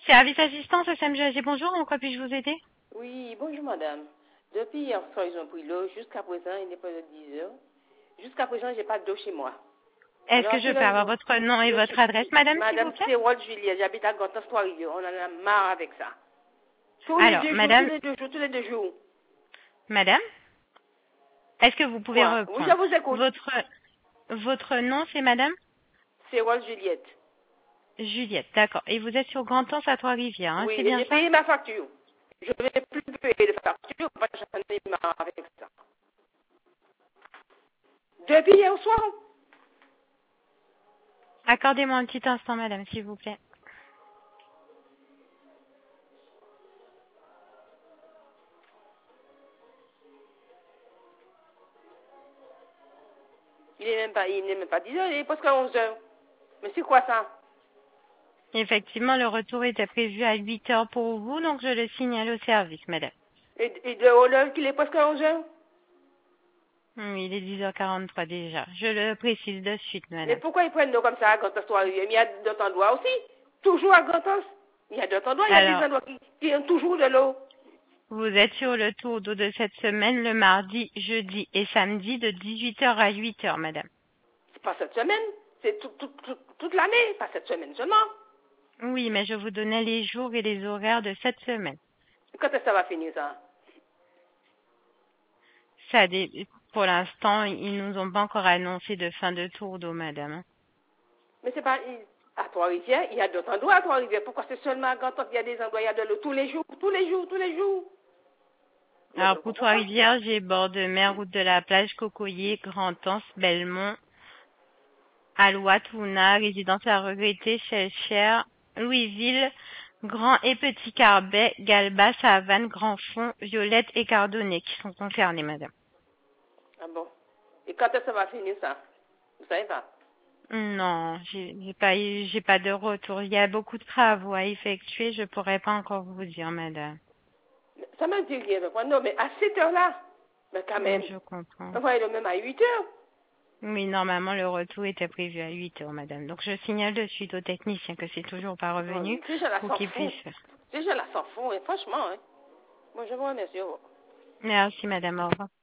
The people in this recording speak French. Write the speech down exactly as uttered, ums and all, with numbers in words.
Service assistance S M G A G, bonjour, en quoi puis-je vous aider? Oui, bonjour madame. Depuis hier soir, ils ont pris l'eau. Jusqu'à présent, il n'est pas de dix heures. Jusqu'à présent, j'ai pas d'eau chez moi. Est-ce Alors, que je tous peux les avoir jours, votre nom et je votre suis... adresse, madame, s'il vous Madame, plaît? c'est Walt Juliet. J'habite à Gantas Trois-Rivières. On en a marre avec ça. Tous les Alors, deux jours, tous madame, les deux jours, tous les deux jours. madame, est-ce que vous pouvez Quoi? Oui, je reprendre vous écoute. votre, votre nom, c'est madame C'est Walt Juliette. Juliette, d'accord. Et vous êtes sur Grand-Anse à Trois-Rivières, hein, Oui, c'est et bien j'ai ça? payé ma facture. Je ne vais plus payer de facture parce que j'en ai marre avec ça. Depuis hier soir. Accordez-moi un petit instant, madame, s'il vous plaît. Il n'est même pas, il n'est même pas dix heures, il est presque onze heures. Mais c'est quoi ça? Effectivement, le retour était prévu à huit heures pour vous, donc je le signale au service, madame. Et, et de l'heure qu'il est presque onze heures? Oui, il est dix heures quarante-trois déjà. Je le précise de suite, Mais madame. pourquoi ils prennent l'eau comme ça à Grand-Anse? Il y a d'autres endroits aussi. Toujours à Grand-Anse. Il y a d'autres endroits, il y a des Alors, endroits qui, qui ont toujours de l'eau. vous êtes sur le tour d'eau de cette semaine le mardi, jeudi et samedi de dix-huit heures à huit heures, madame. C'est pas cette semaine. C'est tout- tout- tout- toute l'année, pas cette semaine seulement. Oui, mais je vous donnais les jours et les horaires de cette semaine. Quand est-ce que ça va finir ça? Ça, dé- pour l'instant, ils nous ont pas encore annoncé de fin de tour d'eau, madame. Mais c'est pas... il- À Trois-Rivières, il y a d'autres endroits à Trois-Rivières. Pourquoi c'est seulement à Grand-Anse qu'il y a des endroits, il y a de l'eau tous les jours, tous les jours, tous les jours? Moi, je Alors, ne pour comprends pas. Trois-Rivières, j'ai bord de mer, route de la plage, Cocoyer, Grand-Anse, Belmont, Alouette, Ouna, résidence à regretter, Cheshire, Louisville, Grand et Petit Carbet, Galba, Savane, Grand Fond, Violette et Cardonnet qui sont concernés, madame. Ah bon? Et quand est-ce que ça va finir ça? Vous savez pas? Non, j'ai j'ai pas eu, j'ai pas de retour. Il y a beaucoup de travaux à effectuer, je pourrais pas encore vous dire, madame. Ça m'a dit rien. Mais non, mais à cette heure-là, mais quand Mm, même, Je comprends. envoyez-le même à huit heures. Oui, normalement, le retour était prévu à huit heures, madame. Donc, je signale de suite aux techniciens que c'est toujours pas Oh, revenu ces gens-là pour s'en qu'ils puissent foutent. faire. Ces gens-là s'en foutent, hein, franchement. Hein. Moi, je vous remercie. Au revoir. Merci, madame. Au revoir.